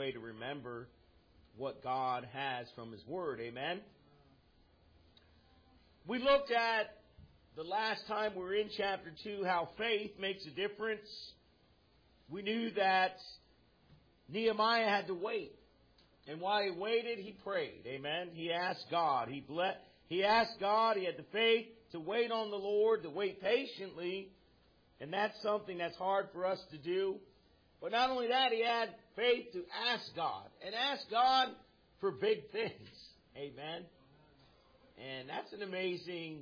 way to remember what God has from His Word. Amen? We looked at the last time we were in chapter 2 how faith makes a difference. We knew that Nehemiah had to wait. And while he waited, he prayed. Amen? He asked God. He asked God. He had the faith to wait on the Lord, to wait patiently. And that's something that's hard for us to do. But not only that, he had faith to ask God. And ask God for big things. Amen? And that's an amazing...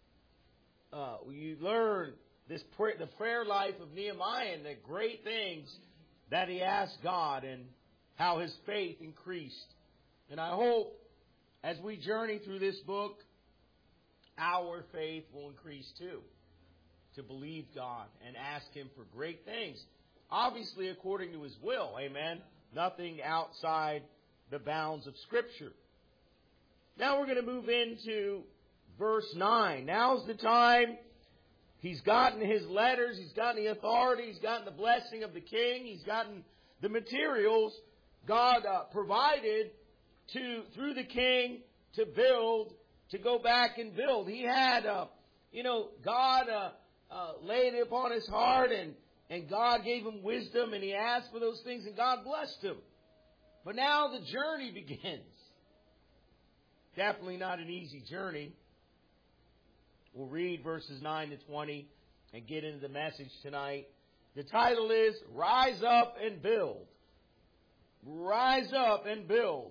you learn the prayer life of Nehemiah and the great things that he asked God and how his faith increased. And I hope as we journey through this book, our faith will increase too. To believe God and ask Him for great things. Obviously according to His will. Amen. Nothing outside the bounds of Scripture. Now we're going to move into verse 9. Now's the time. He's gotten his letters. He's gotten the authority. He's gotten the blessing of the king. He's gotten the materials God provided through the king to build, to go back and build. He had, God laid it upon his heart, and God gave him wisdom, and he asked for those things, and God blessed him. But now the journey begins. Definitely not an easy journey. We'll read verses 9 to 20 and get into the message tonight. The title is Rise Up and Build. Rise up and build.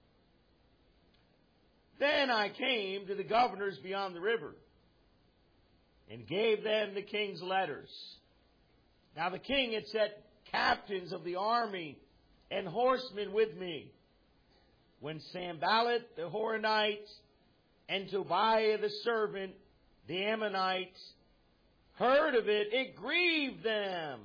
Then I came to the governors beyond the river and gave them the king's letters. Now the king had set captains of the army and horsemen with me. When Sanballat the Horonite and Tobiah the servant, the Ammonites, heard of it, it grieved them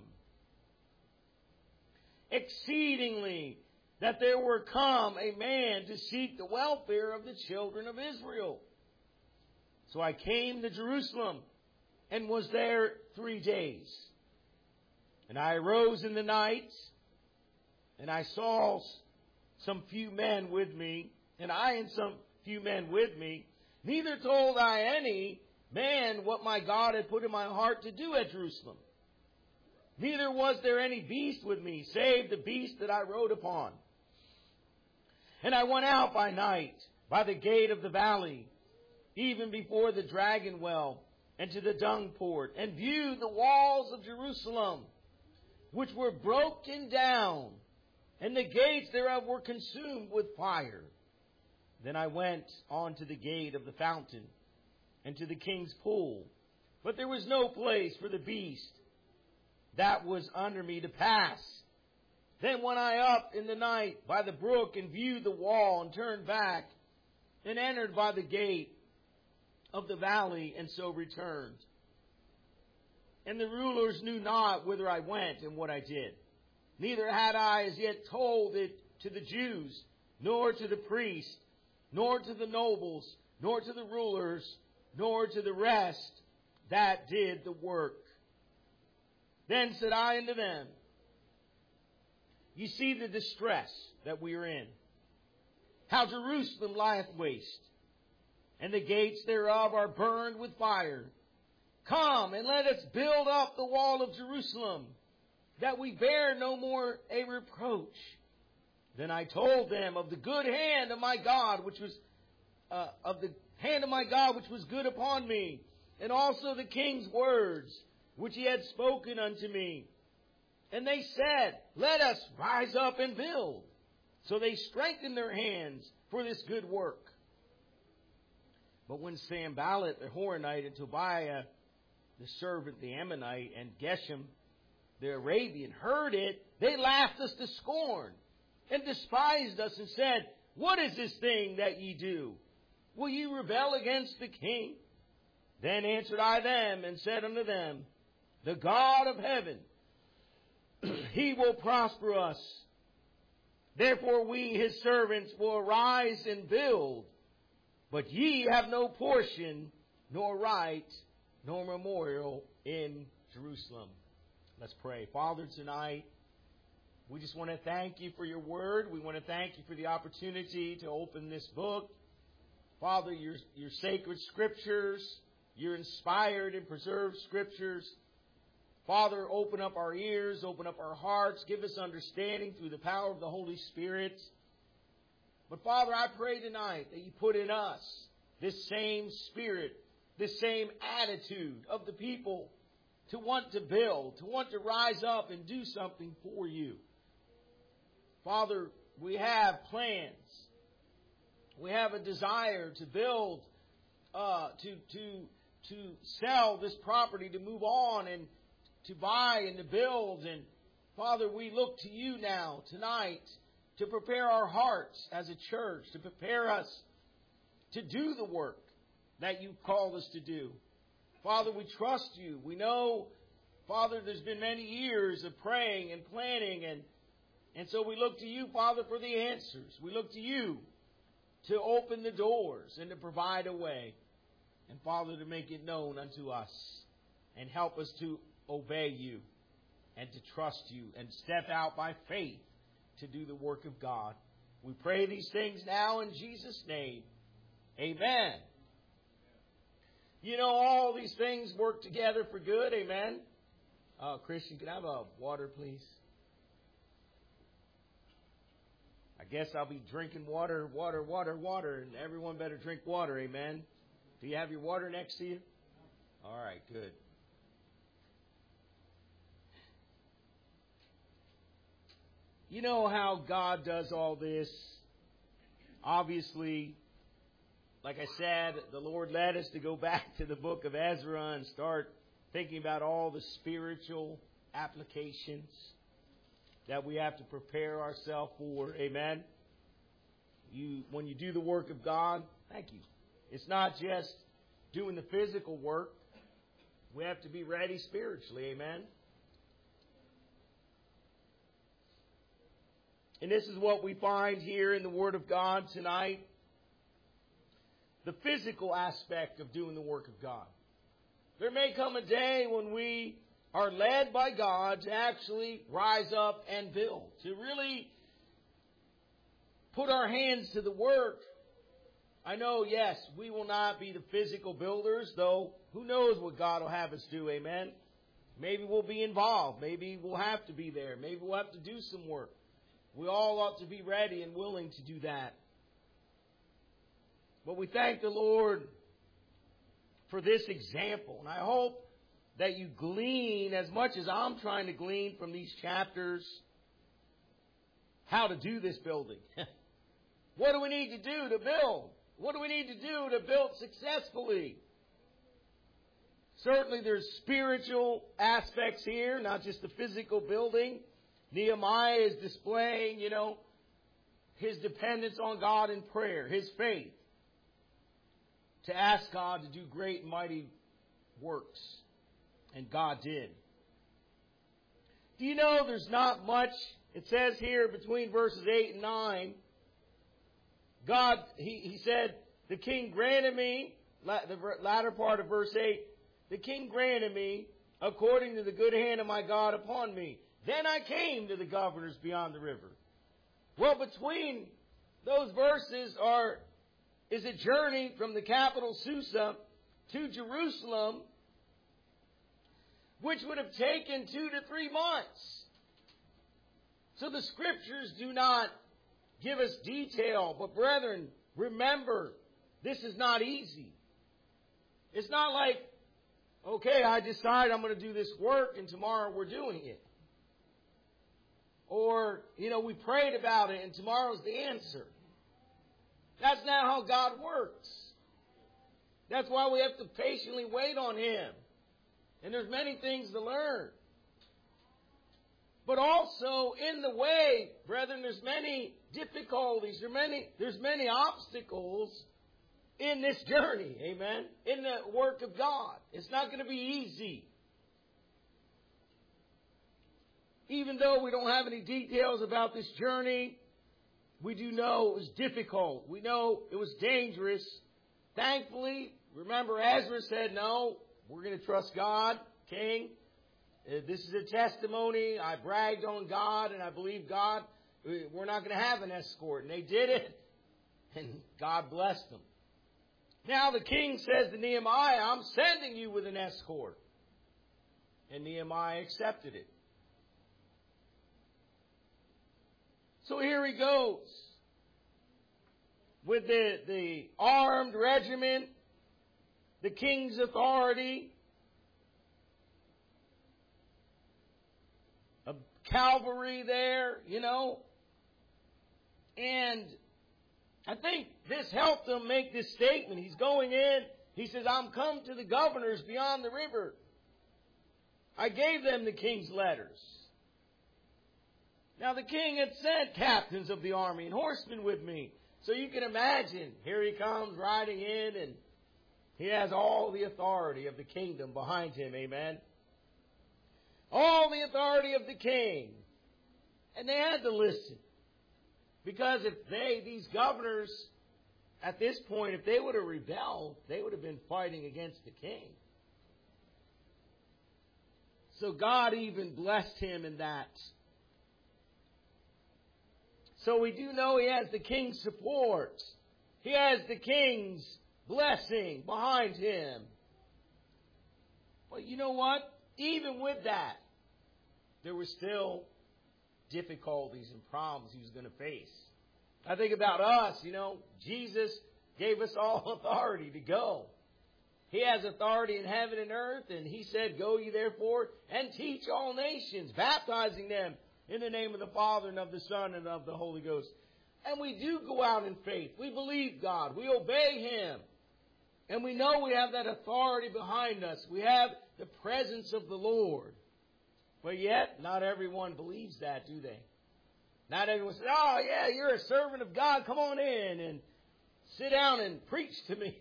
exceedingly that there were come a man to seek the welfare of the children of Israel. So I came to Jerusalem and was there 3 days. And I arose in the night, and I saw some few men with me, and I and some few men with me. Neither told I any man what my God had put in my heart to do at Jerusalem. Neither was there any beast with me, save the beast that I rode upon. And I went out by night, by the gate of the valley, even before the dragon well, and to the dung port, and viewed the walls of Jerusalem, which were broken down, and the gates thereof were consumed with fire. Then I went on to the gate of the fountain, and to the king's pool. But there was no place for the beast that was under me to pass. Then went I up in the night by the brook, and viewed the wall, and turned back, and entered by the gate of the valley, and so returned. And the rulers knew not whither I went and what I did. Neither had I as yet told it to the Jews, nor to the priests, nor to the nobles, nor to the rulers, nor to the rest that did the work. Then said I unto them, Ye see the distress that we are in, how Jerusalem lieth waste, and the gates thereof are burned with fire. Come, and let us build up the wall of Jerusalem, that we bear no more a reproach. Then I told them of the good hand of my God, which was good upon me, and also the king's words, which he had spoken unto me. And they said, Let us rise up and build. So they strengthened their hands for this good work. But when Sanballat the Horonite and Tobiah the servant, the Ammonite, and Geshem the Arabian heard it, they laughed us to scorn and despised us and said, What is this thing that ye do? Will ye rebel against the king? Then answered I them and said unto them, The God of heaven, He will prosper us. Therefore we, His servants, will arise and build. But ye have no portion, nor right, nor memorial in Jerusalem. Let's pray. Father, tonight, We just want to thank you for your word. We want to thank you for the opportunity to open this book. Father, your sacred scriptures, your inspired and preserved scriptures. Father, open up our ears, open up our hearts, give us understanding through the power of the Holy Spirit. But Father, I pray tonight that you put in us this same spirit, this same attitude of the people to want to build, to want to rise up and do something for you. Father, we have plans. We have a desire to build, to sell this property, to move on and to buy and to build. And Father, we look to you now tonight to prepare our hearts as a church, to prepare us to do the work that you called us to do. Father, we trust you. We know, Father, there's been many years of praying and planning, and so we look to you, Father, for the answers. We look to you to open the doors and to provide a way. And Father, to make it known unto us and help us to obey you and to trust you and step out by faith to do the work of God. We pray these things now in Jesus' name. Amen. You know, all these things work together for good. Amen. Christian, can I have a water, please? I guess I'll be drinking water, and everyone better drink water. Amen. Do you have your water next to you? All right, good. You know how God does all this? Obviously, like I said, the Lord led us to go back to the book of Ezra and start thinking about all the spiritual applications that we have to prepare ourselves for. Amen. When you do the work of God, thank you. It's not just doing the physical work. We have to be ready spiritually. Amen. And this is what we find here in the Word of God tonight. The physical aspect of doing the work of God. There may come a day when we are led by God to actually rise up and build. To really put our hands to the work. I know, yes, we will not be the physical builders, though who knows what God will have us do, amen? Maybe we'll be involved. Maybe we'll have to be there. Maybe we'll have to do some work. We all ought to be ready and willing to do that. But we thank the Lord for this example. And I hope that you glean, as much as I'm trying to glean from these chapters, how to do this building. What do we need to do to build? What do we need to do to build successfully? Certainly there's spiritual aspects here, not just the physical building. Nehemiah is displaying, his dependence on God in prayer, his faith, to ask God to do great and mighty works. And God did. Do you know there's not much, it says here between verses 8 and 9, God, he said, the king granted me, the latter part of verse 8, the king granted me according to the good hand of my God upon me. Then I came to the governors beyond the river. Well, between those verses is a journey from the capital Susa to Jerusalem, which would have taken 2 to 3 months. So the scriptures do not give us detail. But brethren, remember, this is not easy. It's not like, okay, I decide I'm going to do this work and tomorrow we're doing it. Or, we prayed about it and tomorrow's the answer. That's not how God works. That's why we have to patiently wait on Him. And there's many things to learn. But also, in the way, brethren, there's many difficulties. There's many obstacles in this journey. Amen? In the work of God. It's not going to be easy. Even though we don't have any details about this journey, we do know it was difficult. We know it was dangerous. Thankfully, remember Ezra said, no, we're going to trust God, King. This is a testimony. I bragged on God, and I believe God. We're not going to have an escort. And they did it, and God blessed them. Now the king says to Nehemiah, I'm sending you with an escort. And Nehemiah accepted it. So here he goes with the armed regiment, the king's authority, a cavalry there, And I think this helped him make this statement. He's going in. He says, I'm come to the governors beyond the river. I gave them the king's letters. Now the king had sent captains of the army and horsemen with me. So you can imagine, here he comes riding in, and he has all the authority of the kingdom behind him. Amen. All the authority of the king. And they had to listen. Because if these governors, at this point, if they would have rebelled, they would have been fighting against the king. So God even blessed him in that. So we do know he has the king's support. He has the king's blessing behind him. But you know what? Even with that, there were still difficulties and problems he was going to face. I think about us, Jesus gave us all authority to go. He has authority in heaven and earth, and he said, go ye therefore and teach all nations, baptizing them in the name of the Father and of the Son and of the Holy Ghost. And we do go out in faith. We believe God. We obey Him. And we know we have that authority behind us. We have the presence of the Lord. But yet, not everyone believes that, do they? Not everyone says, oh yeah, you're a servant of God. Come on in and sit down and preach to me.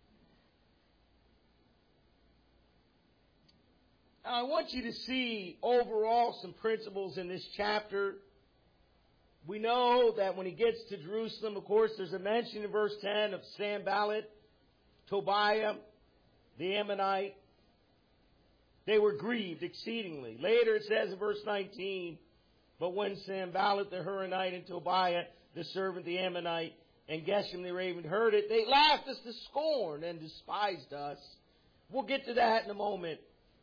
Now, I want you to see overall some principles in this chapter. We know that when he gets to Jerusalem, of course, there's a mention in verse 10 of Sanballat, Tobiah, the Ammonite. They were grieved exceedingly. Later it says in verse 19, but when Sanballat the Horonite and Tobiah the servant the Ammonite and Geshem the Arabian heard it, they laughed us to scorn and despised us. We'll get to that in a moment.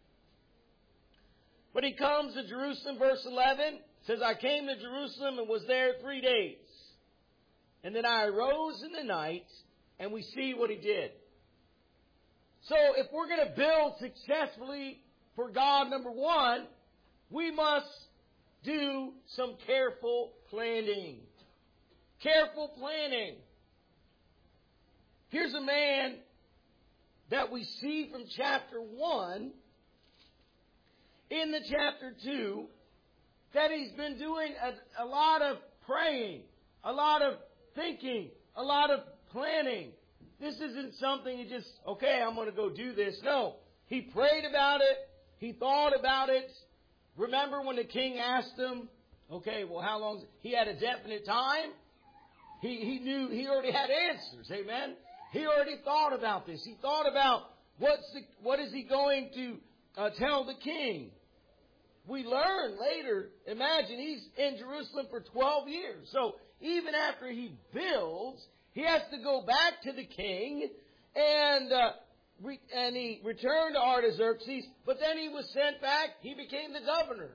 But he comes to Jerusalem, verse 11, says, I came to Jerusalem and was there 3 days. And then I arose in the night, and we see what he did. So if we're going to build successfully for God, number one, we must do some careful planning. Careful planning. Here's a man that we see from chapter 1 in the chapter 2 that he's been doing a lot of praying, a lot of thinking, a lot of planning. This isn't something you just, okay, I'm going to go do this. No, he prayed about it. He thought about it. Remember when the king asked him, okay, well, how long? He had a definite time. He knew, he already had answers. Amen. He already thought about this. He thought about what is he going to tell the king. We learn later, imagine he's in Jerusalem for 12 years. So even after he builds, he has to go back to the king and he returned to Artaxerxes, but then he was sent back. He became the governor.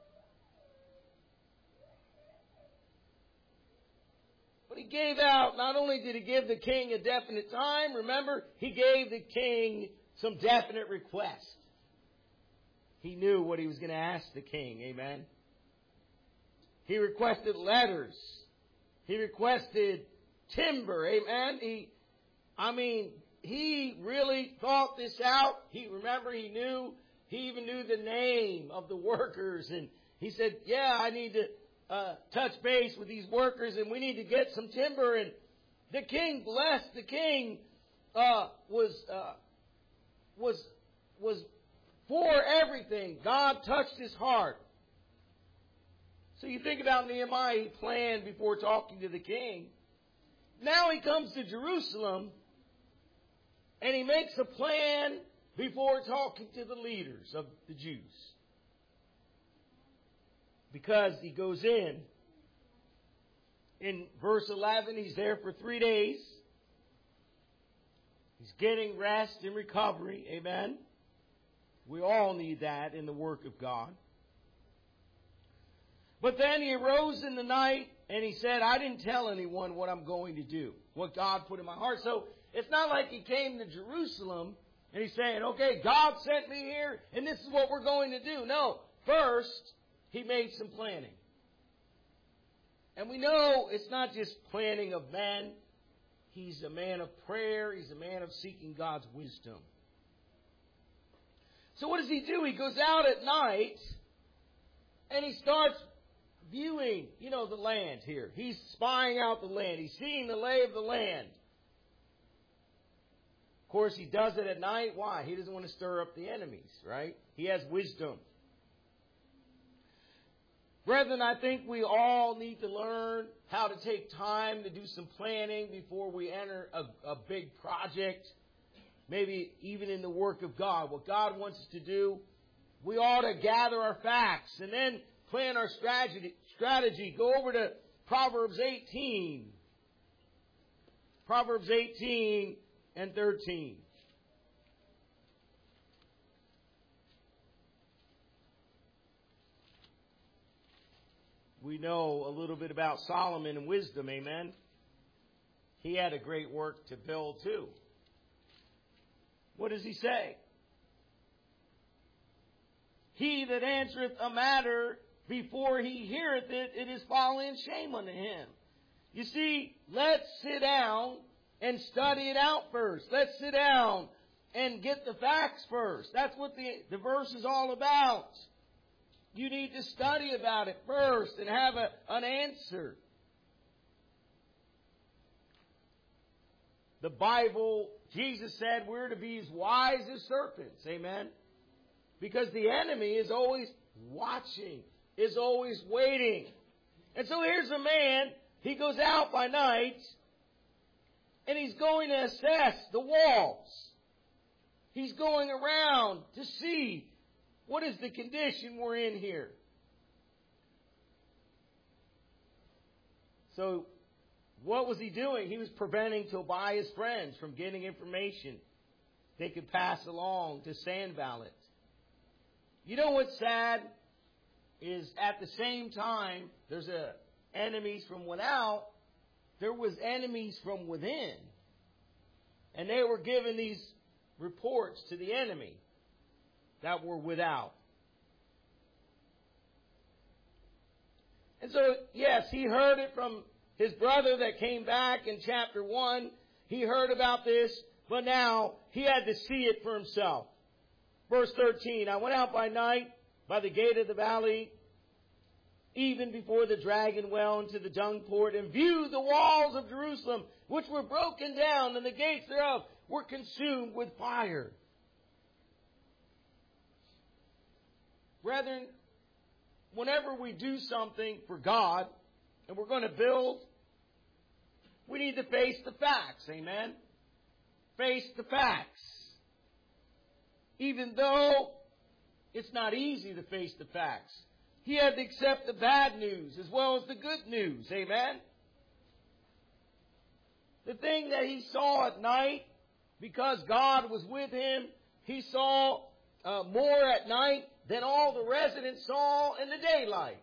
But he gave out, not only did he give the king a definite time, remember, he gave the king some definite requests. He knew what he was going to ask the king. Amen. He requested letters. He requested timber. Amen. He really thought this out. He even knew the name of the workers. And he said, yeah, I need to touch base with these workers and we need to get some timber. And the king blessed. The king was for everything. God touched his heart. So you think about Nehemiah, he planned before talking to the king. Now he comes to Jerusalem and he makes a plan before talking to the leaders of the Jews. because he goes in. In verse 11, he's there for 3 days. He's getting rest and recovery. Amen. We all need that in the work of God. But then he arose in the night and he said, I didn't tell anyone what I'm going to do, what God put in my heart. So it's not like he came to Jerusalem and he's saying, okay, God sent me here and this is what we're going to do. No, first he made some planning. And we know it's not just planning of men. He's a man of prayer. He's a man of seeking God's wisdom. So what does he do? He goes out at night and he starts viewing, the land here. He's spying out the land. He's seeing the lay of the land. Of course, he does it at night. Why? He doesn't want to stir up the enemies, right? He has wisdom. Brethren, I think we all need to learn how to take time to do some planning before we enter a big project, maybe even in the work of God. What God wants us to do, we ought to gather our facts and then plan our strategy. Go over to Proverbs 18. Proverbs 18 and 13. We know a little bit about Solomon and wisdom, amen? He had a great work to build too. What does he say? He that answereth a matter before he heareth it, it is folly and shame unto him. You see, let's sit down and study it out first. Let's sit down and get the facts first. That's what the verse is all about. You need to study about it first and have an answer. The Bible, Jesus said we're to be as wise as serpents. Amen? Because the enemy is always watching, is always waiting. And so here's a man, he goes out by night, and he's going to assess the walls. He's going around to see what is the condition we're in here. So, what was he doing? He was preventing Tobiah's friends from getting information they could pass along to Sanballat. You know what's sad? Is at the same time, there's enemies from without, there was enemies from within. And they were giving these reports to the enemy that were without. And so, yes, he heard it from his brother that came back in chapter 1. He heard about this, but now he had to see it for himself. Verse 13, I went out by night by the gate of the valley, even before the dragon well into the dung port, and viewed the walls of Jerusalem, which were broken down, and the gates thereof were consumed with fire. Brethren, whenever we do something for God, and we're going to build, we need to face the facts. Amen? Face the facts. Even though it's not easy to face the facts. He had to accept the bad news as well as the good news. Amen? The thing that he saw at night, because God was with him, he saw more at night than all the residents saw in the daylight.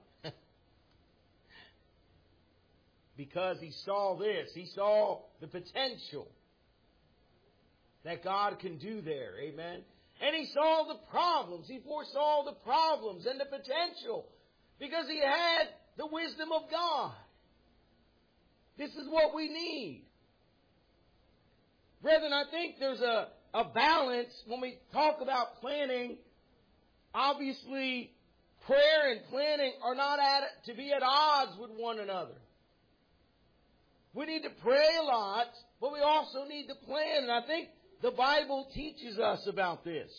Because he saw this. He saw the potential that God can do there. Amen? And he saw the problems. He foresaw the problems and the potential. Because he had the wisdom of God. This is what we need. Brethren, I think there's a balance when we talk about planning. Obviously, prayer and planning are not to be at odds with one another. We need to pray a lot, but we also need to plan. And I think the Bible teaches us about this.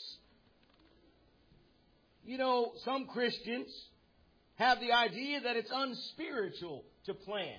You know, some Christians have the idea that it's unspiritual to plan.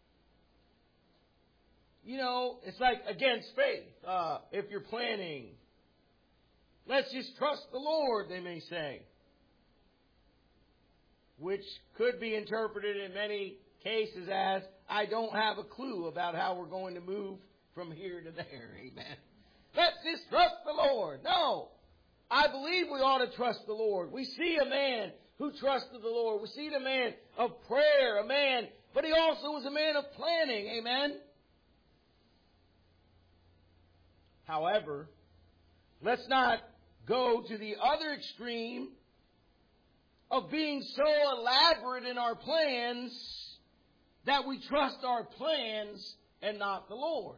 You know, it's like against faith. If you're planning, let's just trust the Lord, they may say. which could be interpreted in many cases as, I don't have a clue about how we're going to move from here to there. Amen. Let's just trust the Lord. No. I believe we ought to trust the Lord. We see a man who trusted the Lord. We see the man of prayer, a man, but he also was a man of planning. Amen. However, let's not go to the other extreme of being so elaborate in our plans that we trust our plans and not the Lord.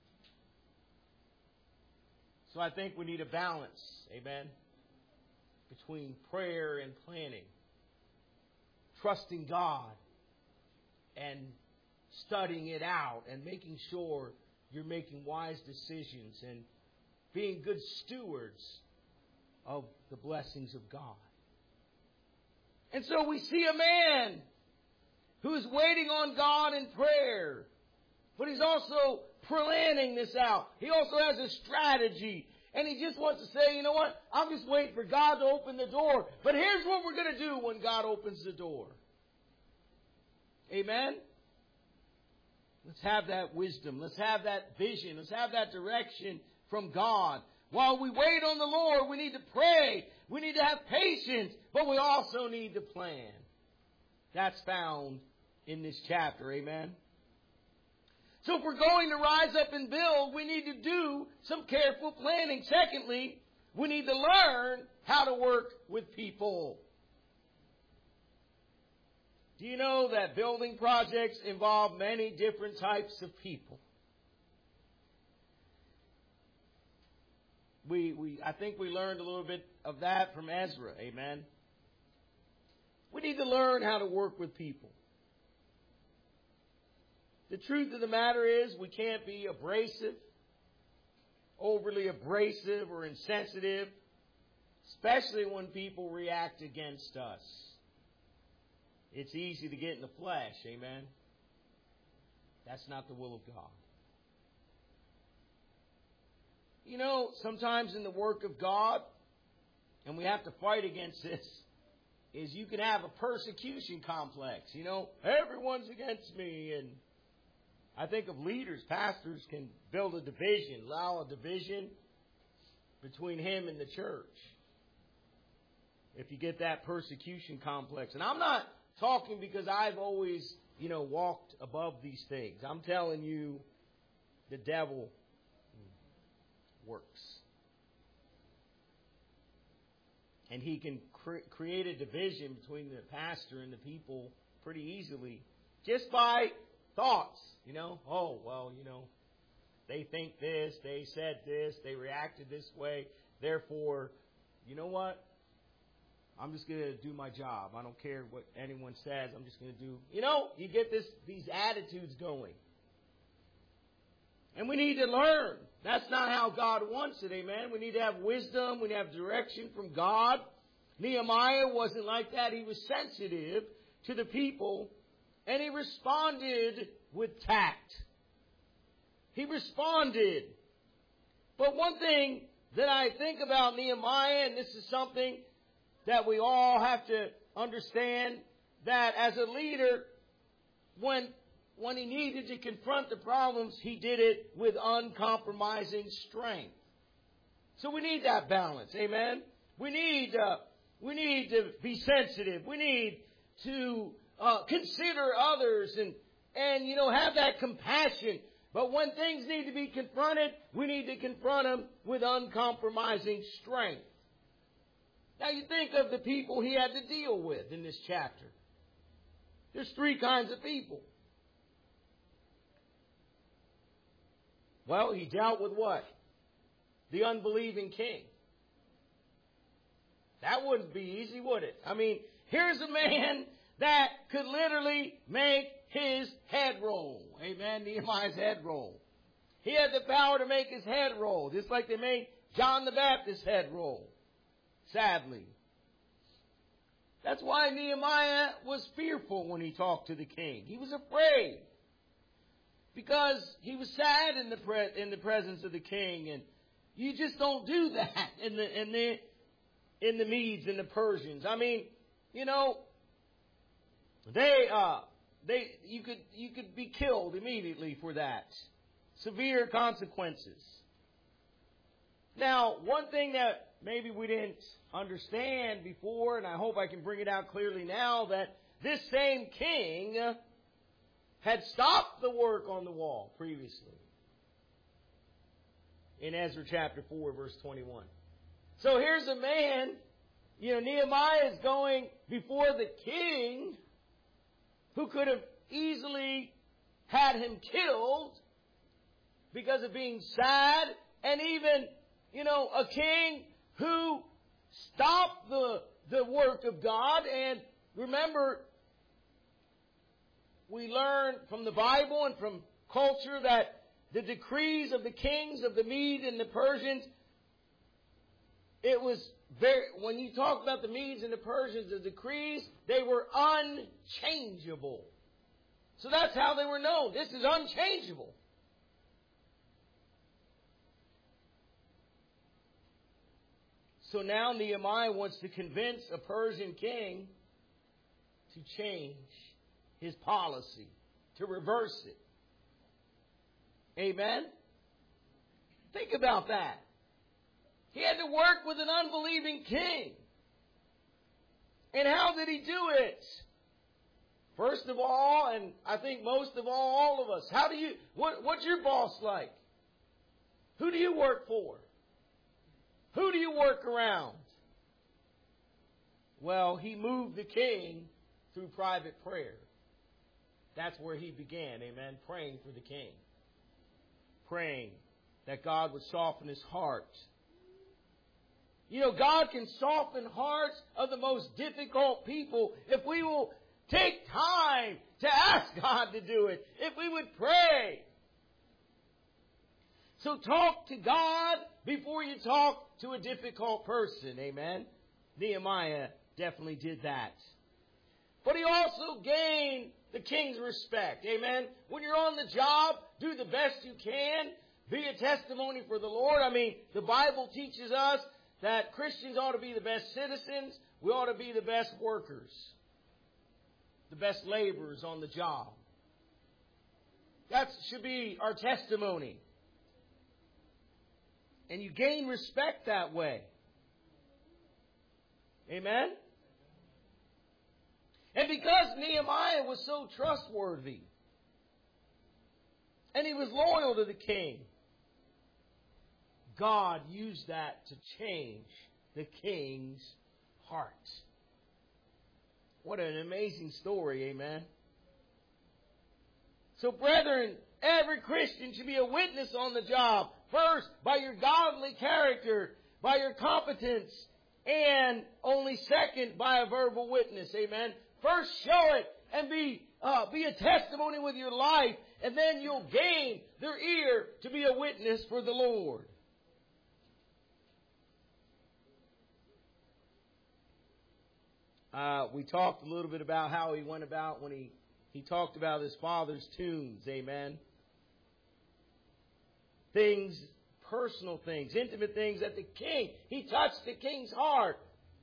So I think we need a balance, amen, between prayer and planning. Trusting God and studying it out and making sure you're making wise decisions and being good stewards of the blessings of God. And so we see a man who's waiting on God in prayer, but he's also planning this out. He also has a strategy. And he just wants to say, you know what? I'm just waiting for God to open the door. But here's what we're going to do when God opens the door. Amen? Let's have that wisdom. Let's have that vision. Let's have that direction from God. While we wait on the Lord, we need to pray. We need to have patience. But we also need to plan. That's found in this chapter. Amen? So if we're going to rise up and build, we need to do some careful planning. Secondly, we need to learn how to work with people. Do you know that building projects involve many different types of people? I think we learned a little bit of that from Ezra. Amen. We need to learn how to work with people. The truth of the matter is we can't be abrasive, overly abrasive or insensitive, especially when people react against us. It's easy to get in the flesh, amen? That's not the will of God. You know, sometimes in the work of God, and we have to fight against this, is you can have a persecution complex. You know, everyone's against me, and I think of leaders, pastors can build a division, allow a division between him and the church. If you get that persecution complex. And I'm not talking because I've always, walked above these things. I'm telling you, the devil works. And he can create a division between the pastor and the people pretty easily just by thoughts. They think this, they said this, they reacted this way. Therefore, you know what? I'm just going to do my job. I don't care what anyone says. I'm just going to do, you get these attitudes going. And we need to learn. That's not how God wants it, amen? We need to have wisdom. We need to have direction from God. Nehemiah wasn't like that. He was sensitive to the people, and he responded with tact. He responded. But one thing that I think about Nehemiah, and this is something that we all have to understand, that as a leader, when he needed to confront the problems, he did it with uncompromising strength. So we need that balance, amen? We need to be sensitive. We need to consider others and have that compassion. But when things need to be confronted, we need to confront them with uncompromising strength. Now you think of the people he had to deal with in this chapter. There's three kinds of people. Well, he dealt with what? The unbelieving king. That wouldn't be easy, would it? I mean, here's a man that could literally make his head roll. Amen? Nehemiah's head roll. He had the power to make his head roll, just like they made John the Baptist's head roll. Sadly. That's why Nehemiah was fearful when he talked to the king. He was afraid. Because he was sad in the presence of the king. And you just don't do that in the Medes and the Persians. I mean, You could be killed immediately for that. Severe consequences. Now, one thing that maybe we didn't understand before, and I hope I can bring it out clearly now, that this same king had stopped the work on the wall previously. In Ezra chapter 4, verse 21. So here's a man, Nehemiah is going before the king who could have easily had him killed because of being sad, and even, a king who stopped the work of God. And remember, we learn from the Bible and from culture that the decrees of the kings of the Medes and the Persians, it was when you talk about the Medes and the Persians, the decrees, they were unchangeable. So that's how they were known. This is unchangeable. So now Nehemiah wants to convince a Persian king to change his policy, to reverse it. Amen? Think about that. He had to work with an unbelieving king. And how did he do it? First of all, and I think most of all of us, what's your boss like? Who do you work for? Who do you work around? Well, he moved the king through private prayer. That's where he began, amen, praying for the king. Praying that God would soften his heart. God can soften hearts of the most difficult people if we will take time to ask God to do it, if we would pray. So talk to God before you talk to a difficult person, amen? Nehemiah definitely did that. But he also gained the king's respect, amen? When you're on the job, do the best you can. Be a testimony for the Lord. The Bible teaches us that Christians ought to be the best citizens. We ought to be the best workers. The best laborers on the job. That should be our testimony. And you gain respect that way. Amen? And because Nehemiah was so trustworthy, and he was loyal to the king, God used that to change the king's heart. What an amazing story, amen? So, brethren, every Christian should be a witness on the job. First, by your godly character, by your competence, and only second, by a verbal witness, amen? First, show it and be a testimony with your life, and then you'll gain their ear to be a witness for the Lord. We talked a little bit about how he went about when he talked about his father's tombs, amen? Things, personal things, intimate things that he touched the king's heart.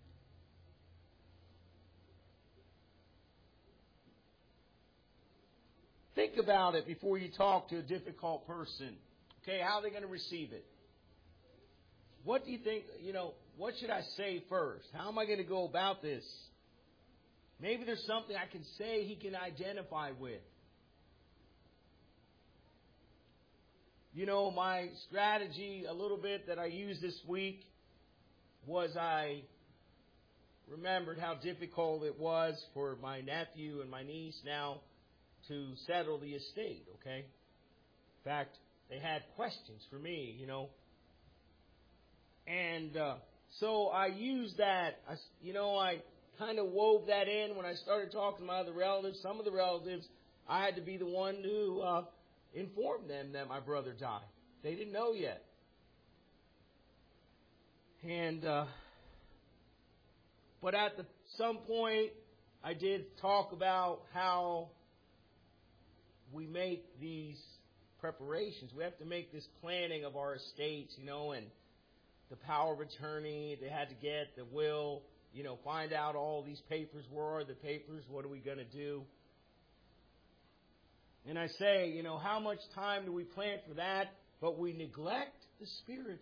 Think about it before you talk to a difficult person. Okay, how are they going to receive it? What do you think, what should I say first? How am I going to go about this? Maybe there's something I can say he can identify with. My strategy a little bit that I used this week was I remembered how difficult it was for my nephew and my niece now to settle the estate, okay? In fact, they had questions for me, And so I used that, I kind of wove that in when I started talking to my other relatives. Some of the relatives, I had to be the one to inform them that my brother died. They didn't know yet. And, but at some point, I did talk about how we make these preparations. We have to make this planning of our estates, and the power of attorney they had to get, the will. find out all these papers. Where are the papers? What are we going to do? And I say, how much time do we plan for that? But we neglect the spiritual.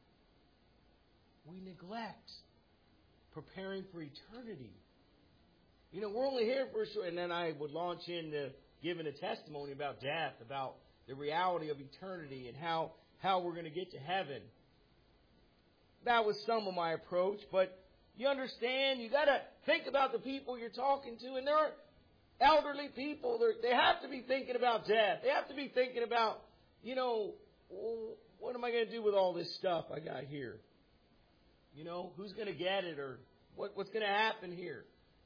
We neglect preparing for eternity. We're only here for a short... And then I would launch into giving a testimony about death, about the reality of eternity and how we're going to get to heaven. That was some of my approach. But you understand, you got to think about the people you're talking to. And there are elderly people. They have to be thinking about death. They have to be thinking about, what am I going to do with all this stuff I got here? Who's going to get it, or what's going to happen here?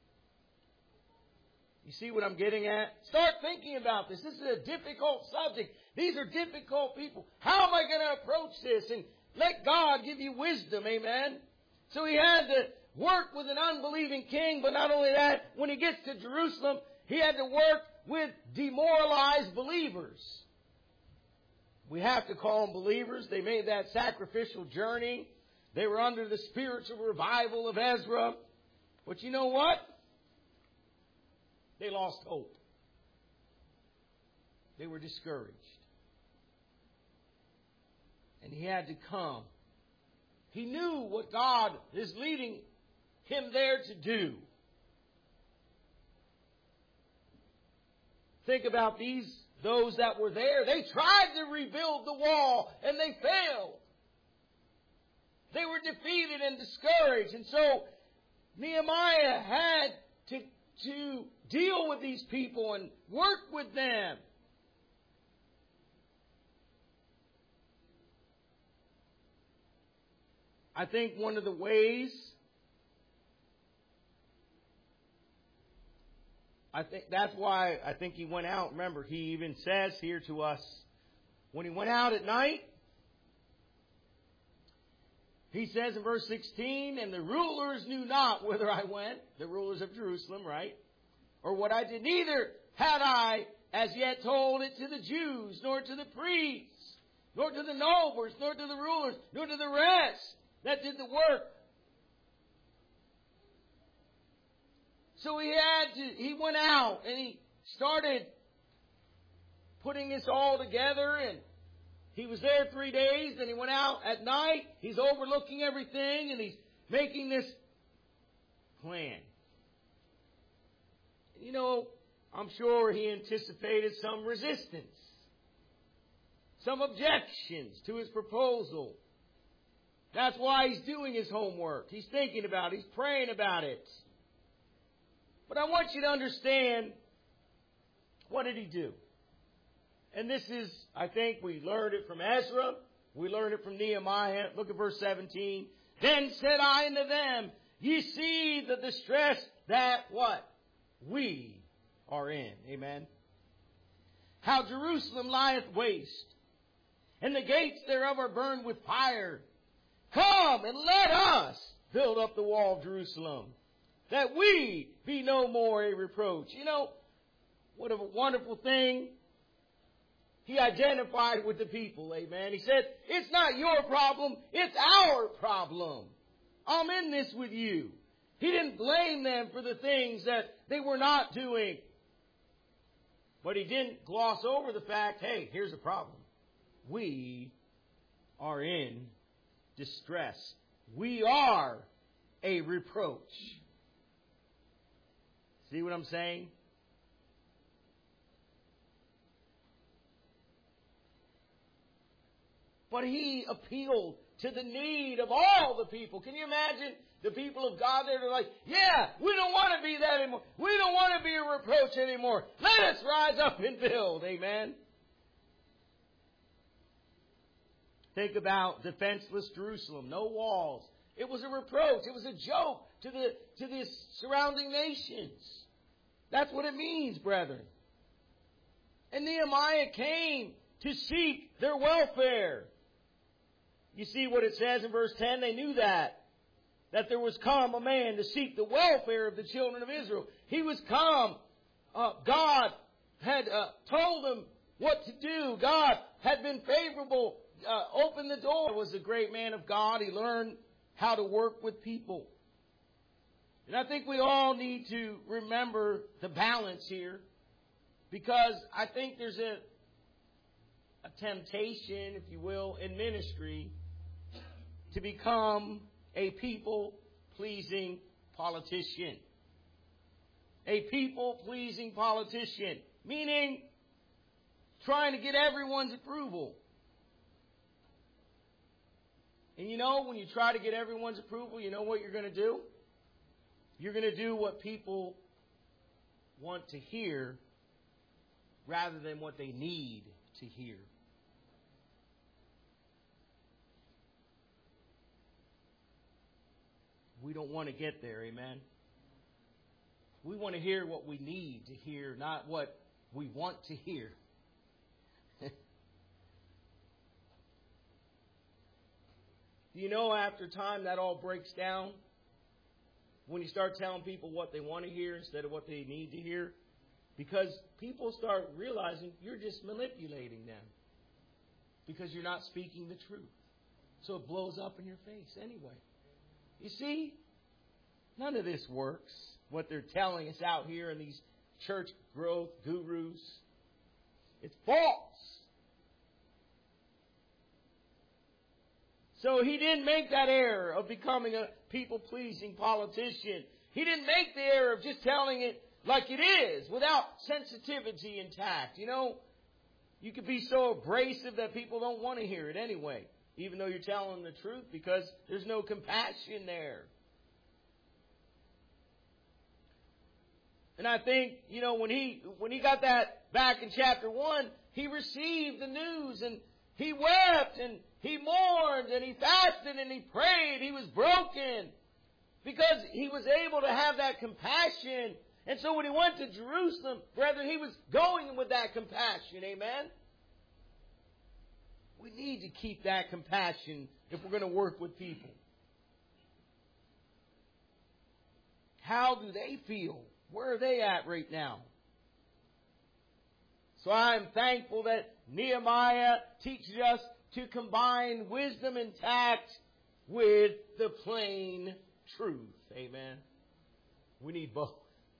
You see what I'm getting at? Start thinking about this. This is a difficult subject. These are difficult people. How am I going to approach this? And let God give you wisdom, amen? So he had to work with an unbelieving king, but not only that, when he gets to Jerusalem, he had to work with demoralized believers. We have to call them believers. They made that sacrificial journey. They were under the spiritual revival of Ezra. But you know what? They lost hope. They were discouraged. And he had to come. He knew what God is leading him there to do. Think about those that were there. They tried to rebuild the wall and they failed. They were defeated and discouraged. And so Nehemiah had to deal with these people and work with them. I think one of the ways, that's why I think he went out. Remember, he even says here to us, when he went out at night, he says in verse 16, and the rulers knew not whither I went, the rulers of Jerusalem, right? Or what I did, neither had I as yet told it to the Jews, nor to the priests, nor to the nobles, nor to the rulers, nor to the rest that did the work. So he went out and he started putting this all together, and he was there 3 days, then he went out at night. He's overlooking everything and he's making this plan. I'm sure he anticipated some resistance, some objections to his proposal. That's why he's doing his homework. He's thinking about it. He's praying about it. But I want you to understand, what did he do? And this is, I think we learned it from Ezra. We learned it from Nehemiah. Look at verse 17. Then said I unto them, ye see the distress that what? We are in. Amen. How Jerusalem lieth waste, and the gates thereof are burned with fire. Come and let us build up the wall of Jerusalem, that we be no more a reproach. What a wonderful thing. He identified with the people, amen. He said, it's not your problem, it's our problem. I'm in this with you. He didn't blame them for the things that they were not doing. But he didn't gloss over the fact, hey, here's the problem. We are in distress. We are a reproach. See what I'm saying? But he appealed to the need of all the people. Can you imagine the people of God that are like, yeah, we don't want to be that anymore. We don't want to be a reproach anymore. Let us rise up and build. Amen. Think about defenseless Jerusalem. No walls. It was a reproach. It was a joke to the surrounding nations. That's what it means, brethren. And Nehemiah came to seek their welfare. You see what it says in verse 10? They knew that there was come a man to seek the welfare of the children of Israel. He was come. God had told him what to do. God had been favorable, opened the door. He was a great man of God. He learned how to work with people. And I think we all need to remember the balance here, because I think there's a temptation, if you will, in ministry to become a people-pleasing politician. A people-pleasing politician, meaning trying to get everyone's approval. And you know, when you try to get everyone's approval, you know what you're going to do? You're going to do what people want to hear rather than what they need to hear. We don't want to get there, amen? We want to hear what we need to hear, not what we want to hear. Do you know after time that all breaks down? When you start telling people what they want to hear instead of what they need to hear? Because people start realizing you're just manipulating them. Because you're not speaking the truth. So it blows up in your face anyway. You see? None of this works. What they're telling us out here in these church growth gurus. It's false. So he didn't make that error of becoming a people-pleasing politician. He didn't make the error of just telling it like it is without sensitivity intact. You know, you could be so abrasive that people don't want to hear it anyway, even though you're telling the truth, because there's no compassion there. And I think, you know, when he got that back in chapter 1, he received the news and he wept and he mourned and he fasted and he prayed. He was broken because he was able to have that compassion. And so when he went to Jerusalem, brethren, he was going with that compassion. Amen? We need to keep that compassion if we're going to work with people. How do they feel? Where are they at right now? So I'm thankful that Nehemiah teaches us to combine wisdom and tact with the plain truth. Amen. We need both.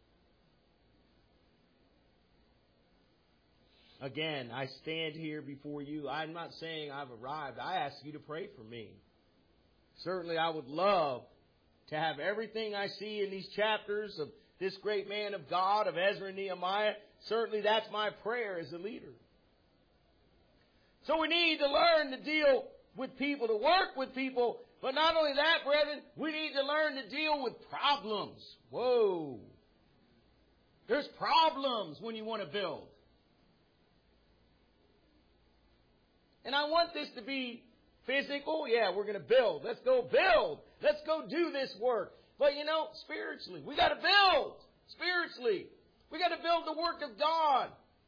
Again, I stand here before you. I'm not saying I've arrived. I ask you to pray for me. Certainly I would love to have everything I see in these chapters of this great man of God, of Ezra and Nehemiah. Certainly that's my prayer as a leader. So we need to learn to deal with people, to work with people. But not only that, brethren, we need to learn to deal with problems. Whoa. There's problems when you want to build. And I want this to be physical. Yeah, we're going to build. Let's go build. Let's go do this work. But you know, spiritually, we got to build. Spiritually. We got to build the work of God.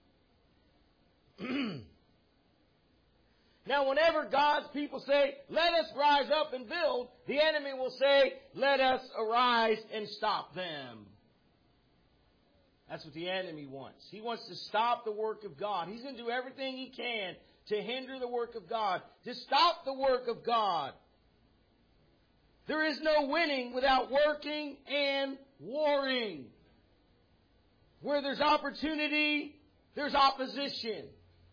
Now, whenever God's people say, let us rise up and build, the enemy will say, let us arise and stop them. That's what the enemy wants. He wants to stop the work of God. He's going to do everything he can to hinder the work of God, to stop the work of God. There is no winning without working and warring. Where there's opportunity, there's opposition.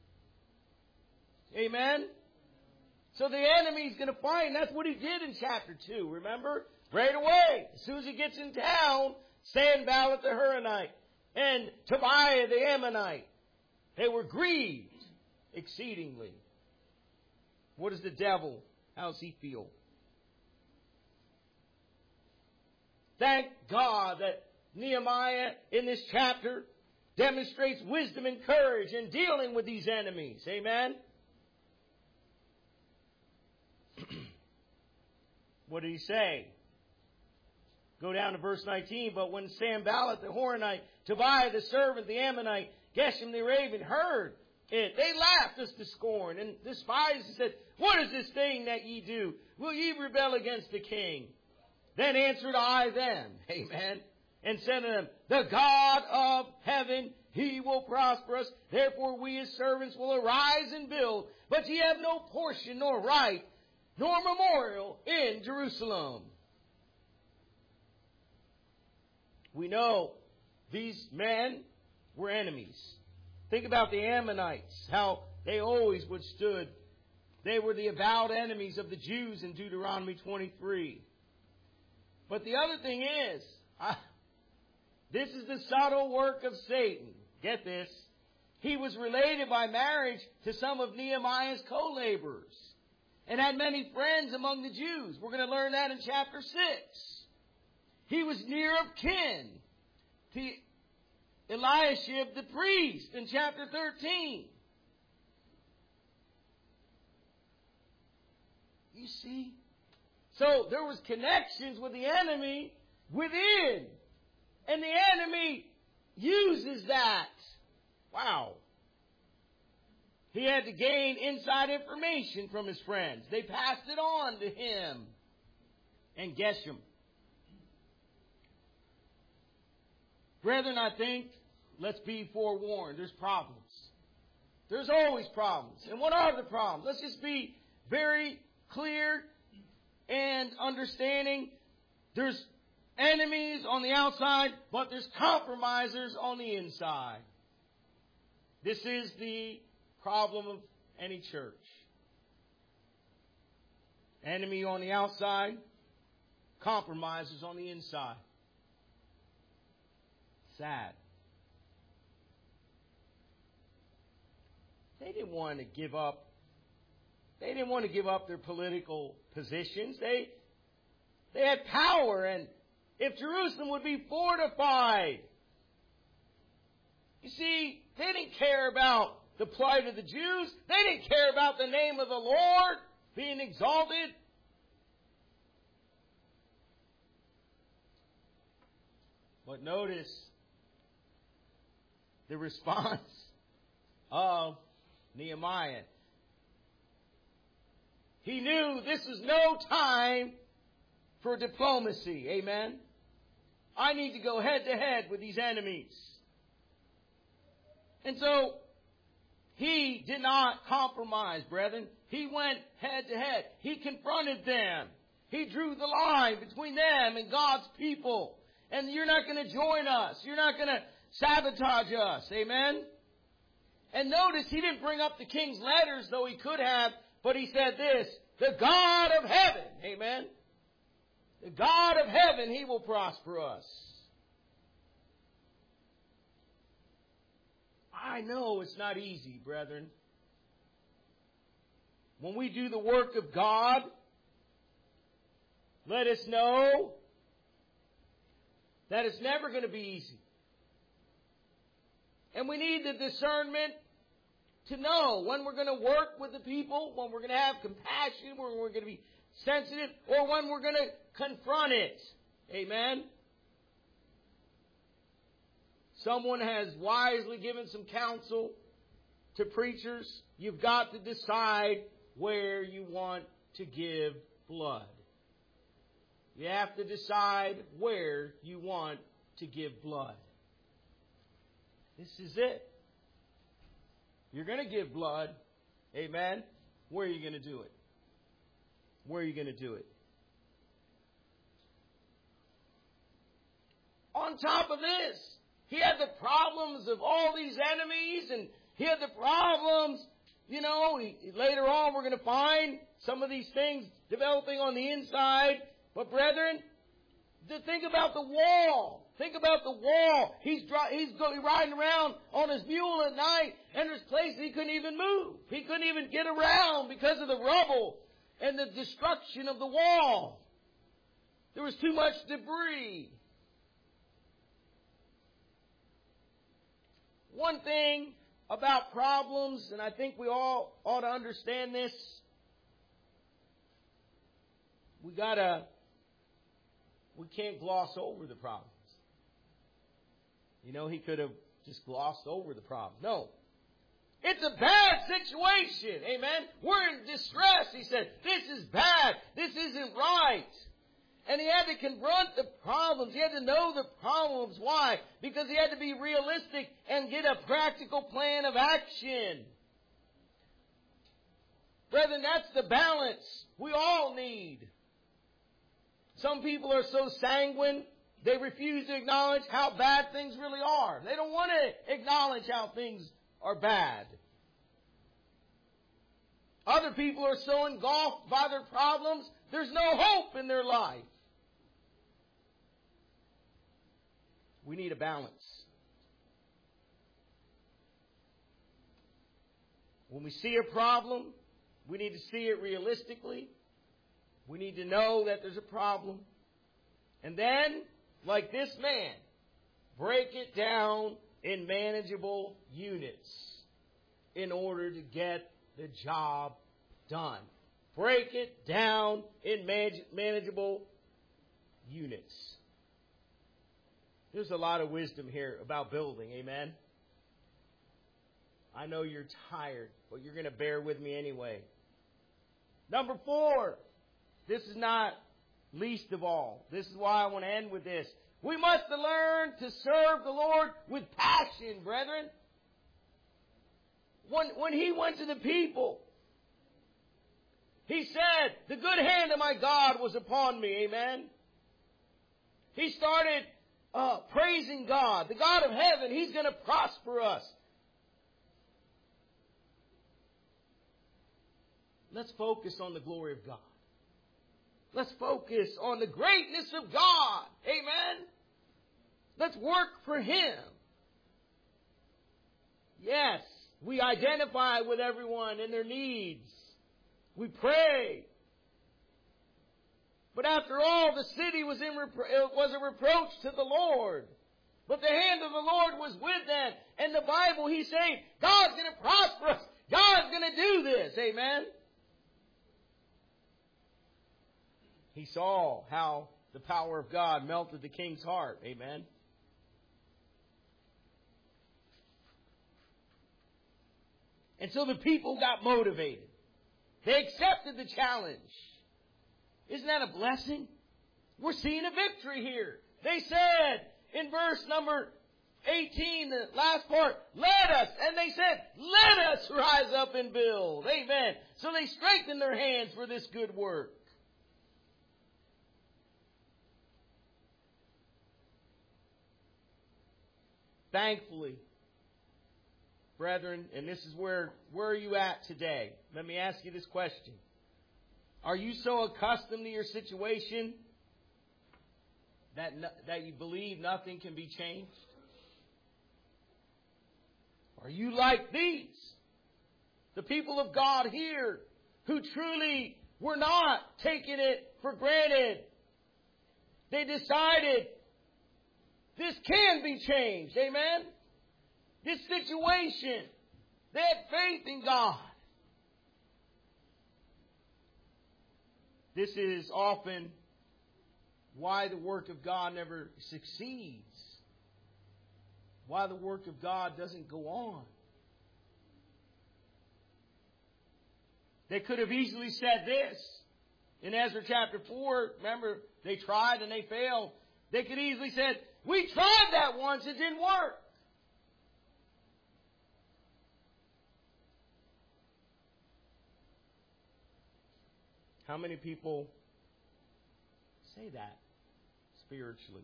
Amen? So the enemy's going to find. That's what he did in chapter 2. Remember? Right away. As soon as he gets in town, Sanballat the Horonite and Tobiah the Ammonite, they were grieved exceedingly. What is the devil? How does he feel? Thank God that Nehemiah in this chapter demonstrates wisdom and courage in dealing with these enemies. Amen? What did he say? Go down to verse 19. But when Sanballat the Horonite, Tobiah the servant, the Ammonite, Geshem the Arabian heard it, they laughed us to scorn and despised and said, what is this thing that ye do? Will ye rebel against the king? Then answered I them, amen, and said to them, the God of heaven, he will prosper us. Therefore we his servants will arise and build. But ye have no portion nor right, nor memorial in Jerusalem. We know these men were enemies. Think about the Ammonites, how they always withstood. They were the avowed enemies of the Jews in Deuteronomy 23. But the other thing is, this is the subtle work of Satan. Get this. He was related by marriage to some of Nehemiah's co-laborers and had many friends among the Jews. We're going to learn that in chapter 6. He was near of kin to Eliashib the priest in chapter 13. You see? So there was connections with the enemy within. And the enemy uses that. Wow. He had to gain inside information from his friends. They passed it on to him and Geshem. Brethren, I think, let's be forewarned. There's problems. There's always problems. And what are the problems? Let's just be very clear and understanding. There's enemies on the outside, but there's compromisers on the inside. This is the problem of any church. Enemy on the outside, compromisers on the inside. Sad. They didn't want to give up. They didn't want to give up their political positions. They had power, and if Jerusalem would be fortified, you see, they didn't care about the plight of the Jews. They didn't care about the name of the Lord being exalted. But notice the response of Nehemiah. He knew this is no time for diplomacy. Amen. I need to go head to head with these enemies. And so he did not compromise, brethren. He went head to head. He confronted them. He drew the line between them and God's people. And you're not going to join us. You're not going to sabotage us. Amen. And notice he didn't bring up the king's letters, though he could have, but he said this, the God of heaven, amen, the God of heaven, He will prosper us. I know it's not easy, brethren. When we do the work of God, let us know that it's never going to be easy. And we need the discernment to know when we're going to work with the people, when we're going to have compassion, when we're going to be sensitive, or when we're going to confront it. Amen? Someone has wisely given some counsel to preachers. You've got to decide where you want to give blood. You have to decide where you want to give blood. This is it. You're going to give blood. Amen. Where are you going to do it? Where are you going to do it? On top of this, he had the problems of all these enemies, and he had the problems, later on we're going to find some of these things developing on the inside. But brethren, think about the wall. Think about the wall. He's riding around on his mule at night, and there's places he couldn't even move. He couldn't even get around because of the rubble and the destruction of the wall. There was too much debris. One thing about problems, and I think we all ought to understand this, we can't gloss over the problems. He could have just glossed over the problem. No. It's a bad situation. Amen. We're in distress. He said, this is bad. This isn't right. And he had to confront the problems. He had to know the problems. Why? Because he had to be realistic and get a practical plan of action. Brethren, that's the balance we all need. Some people are so sanguine They refuse to acknowledge how bad things really are. They don't want to acknowledge how things are bad. Other people are so engulfed by their problems, there's no hope in their life. We need a balance. When we see a problem, we need to see it realistically. We need to know that there's a problem. And then, like this man, break it down in manageable units in order to get the job done. Break it down in manageable units. There's a lot of wisdom here about building, amen? I know you're tired, but you're going to bear with me anyway. Number 4, this is not least of all. This is why I want to end with this. We must learn to serve the Lord with passion, brethren. When he went to the people, he said, the good hand of my God was upon me, amen? He started praising God. The God of heaven, He's going to prosper us. Let's focus on the glory of God. Let's focus on the greatness of God. Amen? Let's work for Him. Yes, we identify with everyone and their needs. We pray. But after all, the city was a reproach to the Lord. But the hand of the Lord was with them. And the Bible, He's saying, God's going to prosper us. God's going to do this. Amen? He saw how the power of God melted the king's heart. Amen. And so the people got motivated. They accepted the challenge. Isn't that a blessing? We're seeing a victory here. They said in verse number 18, the last part, let us. And they said, let us rise up and build. Amen. So they strengthened their hands for this good work. Thankfully, brethren, and this is where are you at today? Let me ask you this question. Are you so accustomed to your situation that you believe nothing can be changed? Are you like these? The people of God here who truly were not taking it for granted. They decided this can be changed. Amen? This situation. They had faith in God. This is often why the work of God never succeeds. Why the work of God doesn't go on. They could have easily said this. In Ezra chapter 4, remember, they tried and they failed. They could easily said, we tried that once, it didn't work. How many people say that spiritually?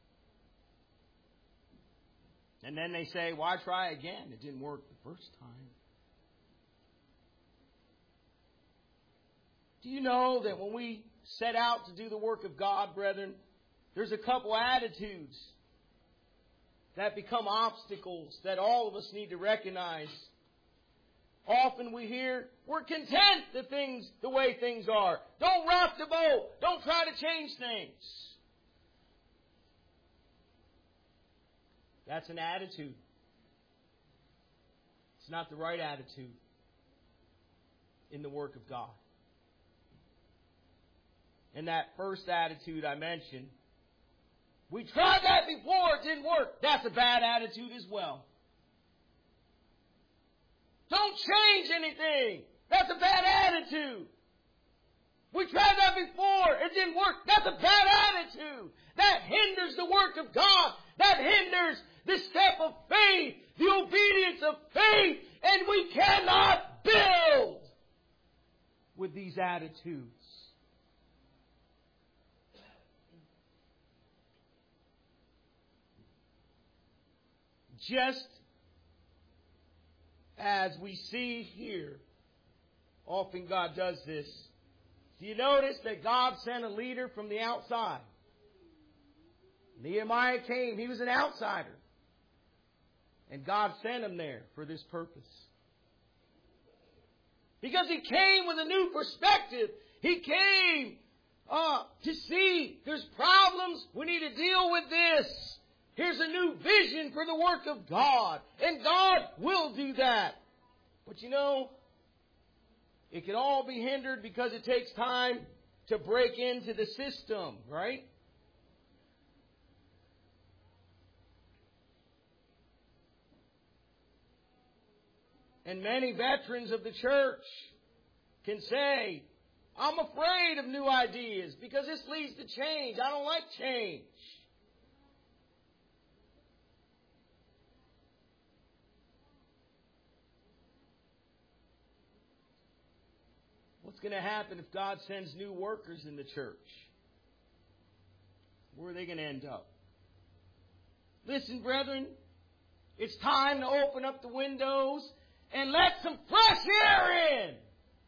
And then they say, why try again? It didn't work the first time. Do you know that when we set out to do the work of God, brethren, there's a couple attitudes that become obstacles that all of us need to recognize. Often we hear, we're content the way things are. Don't rock the boat. Don't try to change things. That's an attitude. It's not the right attitude in the work of God. And that first attitude I mentioned, we tried that before, it didn't work. That's a bad attitude as well. Don't change anything. That's a bad attitude. We tried that before, it didn't work. That's a bad attitude. That hinders the work of God. That hinders the step of faith, the obedience of faith, and we cannot build with these attitudes. just as we see here, often God does this. Do you notice that God sent a leader from the outside? Nehemiah came. He was an outsider. And God sent him there for this purpose. Because he came with a new perspective. He came to see there's problems. We need to deal with this. Here's a new vision for the work of God. And God will do that. But you know, it can all be hindered because it takes time to break into the system, right? And many veterans of the church can say, I'm afraid of new ideas because this leads to change. I don't like change. What's going to happen if God sends new workers in the church? Where are they going to end up? Listen, brethren, it's time to open up the windows and let some fresh air in.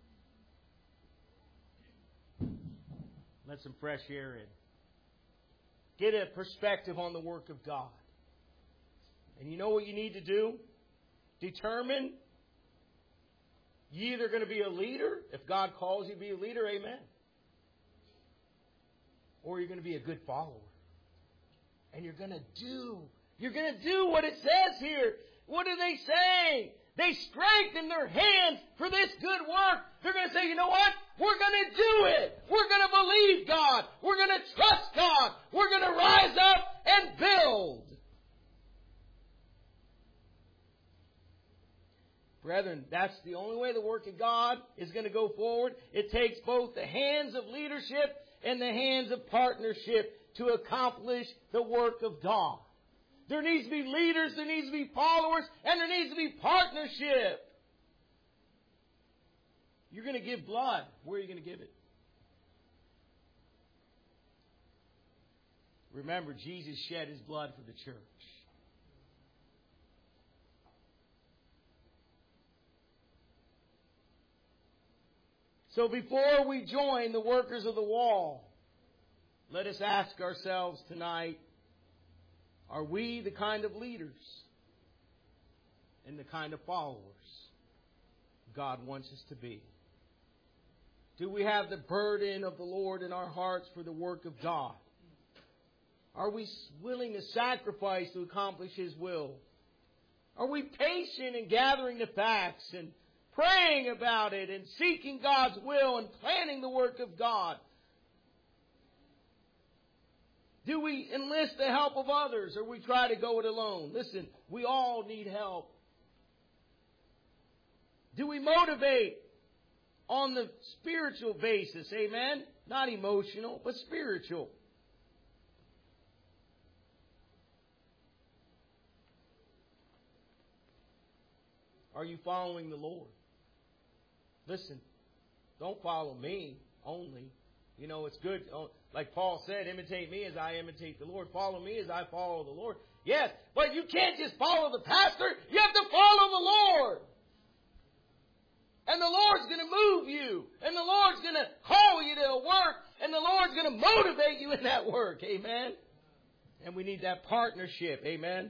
Let some fresh air in. Get a perspective on the work of God. And you know what you need to do? Determine you're either going to be a leader, if God calls you to be a leader, amen. Or you're going to be a good follower. And you're going to do what it says here. What are they saying? They strengthen their hands for this good work. They're going to say, you know what? We're going to do it. We're going to believe God. We're going to trust God. We're going to rise up and build. Brethren, that's the only way the work of God is going to go forward. It takes both the hands of leadership and the hands of partnership to accomplish the work of God. There needs to be leaders, there needs to be followers, and there needs to be partnership. You're going to give blood. Where are you going to give it? Remember, Jesus shed His blood for the church. So before we join the workers of the wall, let us ask ourselves tonight, are we the kind of leaders and the kind of followers God wants us to be? Do we have the burden of the Lord in our hearts for the work of God? Are we willing to sacrifice to accomplish His will? Are we patient in gathering the facts and praying about it and seeking God's will and planning the work of God? Do we enlist the help of others or we try to go it alone? Listen, we all need help. Do we motivate on the spiritual basis? Amen? Not emotional, but spiritual. Are you following the Lord? Listen, don't follow me only. You know, it's good. Like Paul said, imitate me as I imitate the Lord. Follow me as I follow the Lord. Yes, but you can't just follow the pastor. You have to follow the Lord. And the Lord's going to move you. And the Lord's going to call you to a work. And the Lord's going to motivate you in that work. Amen? And we need that partnership. Amen?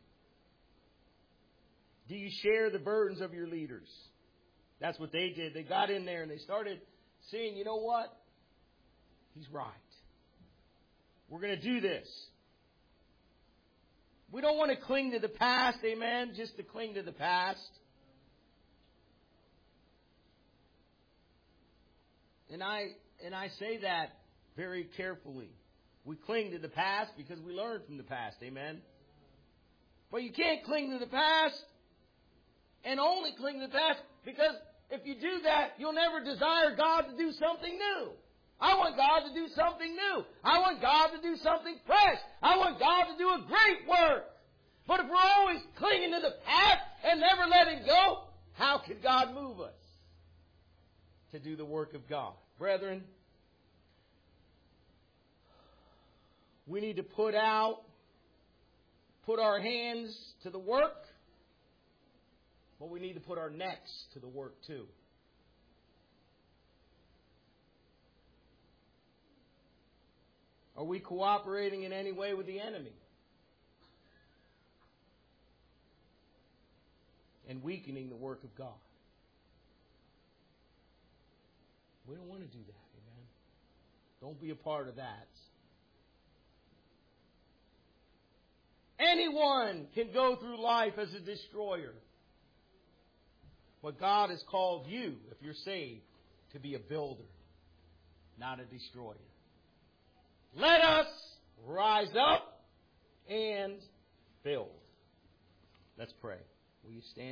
Do you share the burdens of your leaders? That's what they did. They got in there and they started seeing, you know what? He's right. We're going to do this. We don't want to cling to the past, amen, just to cling to the past. And I say that very carefully. We cling to the past because we learn from the past, amen. But you can't cling to the past and only cling to the past, because if you do that, you'll never desire God to do something new. I want God to do something new. I want God to do something fresh. I want God to do a great work. But if we're always clinging to the past and never letting go, how can God move us to do the work of God? Brethren, we need to put out put our hands to the work, but we need to put our necks to the work too. Are we cooperating in any way with the enemy? And weakening the work of God? We don't want to do that, amen? Don't be a part of that. Anyone can go through life as a destroyer. But God has called you, if you're saved, to be a builder, not a destroyer. Let us rise up and build. Let's pray. Will you stand?